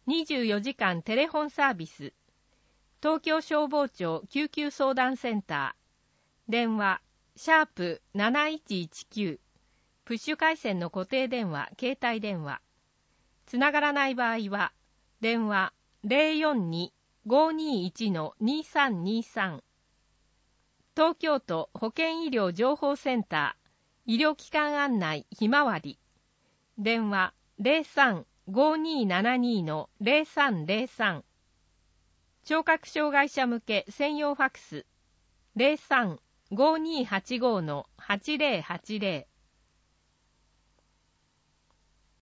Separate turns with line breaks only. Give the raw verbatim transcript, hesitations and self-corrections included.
にじゅうよじかんテレフォンサービス、東京消防庁救急相談センター、電話、シャープなないちいちきゅう、プッシュ回線の固定電話、携帯電話。つながらない場合は、電話 ゼロよんに ごーにーいち のにさんにさん。東京都保健医療情報センター、医療機関案内ひまわり。電話 ゼロさん ごーにーななに のゼロさんゼロさん。聴覚障害者向け専用ファクス ゼロさん ごーにーはちご のはちゼロはちゼロ。